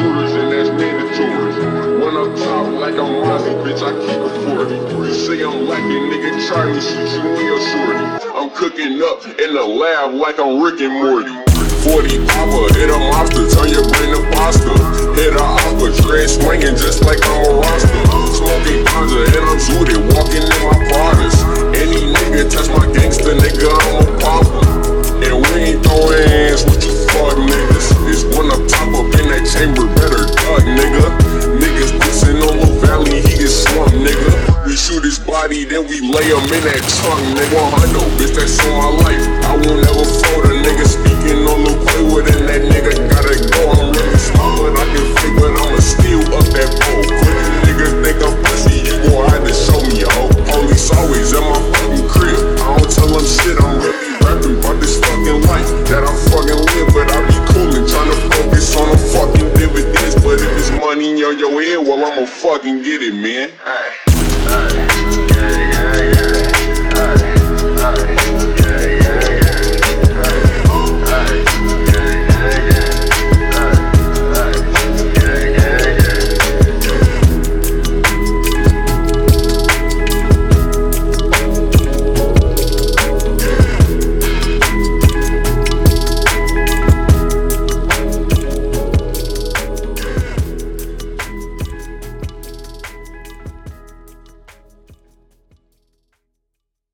shooters and that's mandatory. When I'm top like I'm Mozzie, bitch, I keep a 40. You say I'm lacking, nigga, try me, shoot you in your shorty. I'm cooking up in the lab like I'm Rick and Morty. 40 popper, hit a monster, turn your brain to pasta. Hit a opera, dread swinging just like I'm a roster. Smoking ganja and I'm zooted, walking in my Pradas. Any nigga touch my gangster, nigga, I'm a popper. And we ain't throwing hands with you fuck niggas. It's when I'm top up in that chamber, better duck, nigga. Niggas dissing on Lil Valley, he get slumped, nigga. We shoot his body, then we lay him in that trunk, nigga. 100, bitch, that's on my life. I won't never fold a nigga speaking on the way with it. That nigga gotta go. I'm really smart, but I can fake, but I'ma steal up that pole. Quick niggas think I'm pussy, you gon' have to show me, yo. Police always at my fucking crib. I don't tell them shit, I'm really rapping about this fucking life that I fucking live, but I be coolin', tryna focus on the fucking dividends. But if it's money on your head, well, I'ma fucking get it, man. Ay.